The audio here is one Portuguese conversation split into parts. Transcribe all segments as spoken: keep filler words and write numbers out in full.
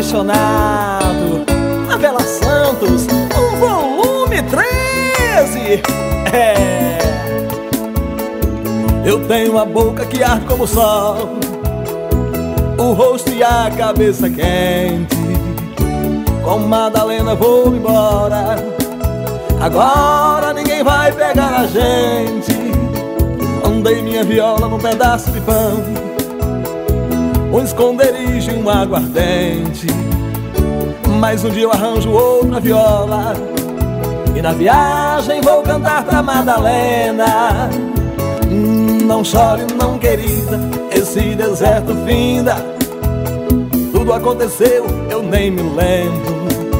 apaixonado. Novela Santos, o volume treze. É. Eu tenho a boca que arde como o sol, o rosto e a cabeça quente. Com Madalena vou embora, agora ninguém vai pegar a gente. Andei minha viola num pedaço de pão, um esconderijo e um aguardente. Mas um dia eu arranjo outra viola e na viagem vou cantar pra Madalena. Não chore não, querida, esse deserto finda. Tudo aconteceu, eu nem me lembro.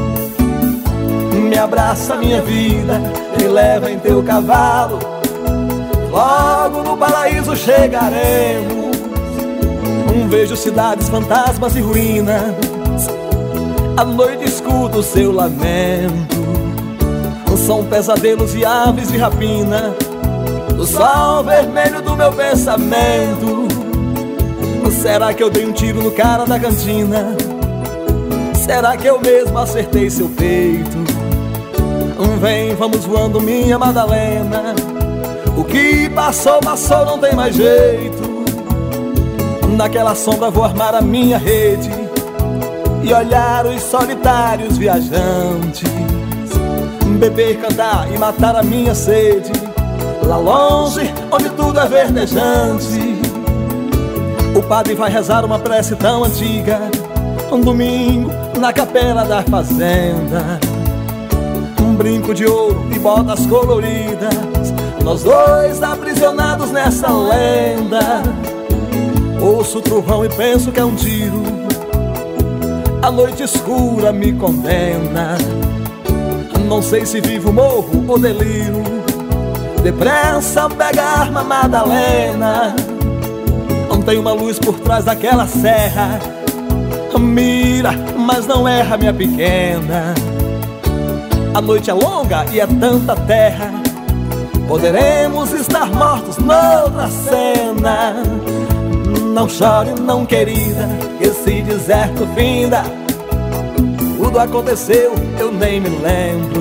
Me abraça minha vida, me leva em teu cavalo. Logo no paraíso chegaremos. Vejo cidades, fantasmas e ruínas. À noite escuto o seu lamento. São pesadelos e aves de rapina. O sol vermelho do meu pensamento. Será que eu dei um tiro no cara da cantina? Será que eu mesmo acertei seu peito? Vem, vamos voando, minha Madalena. O que passou, passou, não tem mais jeito. Naquela sombra vou armar a minha rede e olhar os solitários viajantes. Beber, cantar e matar a minha sede, lá longe, onde tudo é verdejante. O padre vai rezar uma prece tão antiga, um domingo na capela da fazenda. Um brinco de ouro e botas coloridas, nós dois aprisionados nessa lenda. Ouço o trovão e penso que é um tiro, a noite escura me condena. Não sei se vivo, morro ou deliro. Depressa pega a arma, Madalena. Não tem uma luz por trás daquela serra. Mira, mas não erra, minha pequena. A noite é longa e é tanta terra. Poderemos estar mortos noutra cena. Não chore não, querida, esse deserto finda. Tudo aconteceu, eu nem me lembro.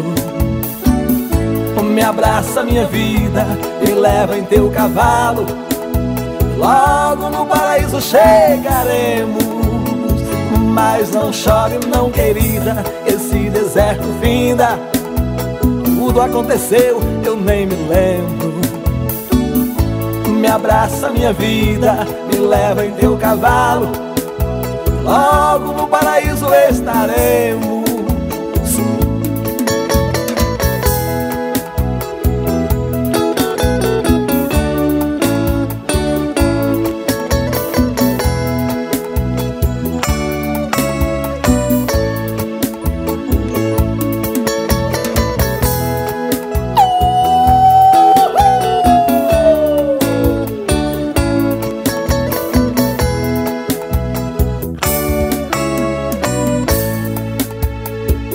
Me abraça minha vida, me leva em teu cavalo. Logo no paraíso chegaremos. Mas não chore não, querida, esse deserto finda. Tudo aconteceu, eu nem me lembro. Me abraça minha vida, me leva em teu cavalo. Logo no paraíso estaremos.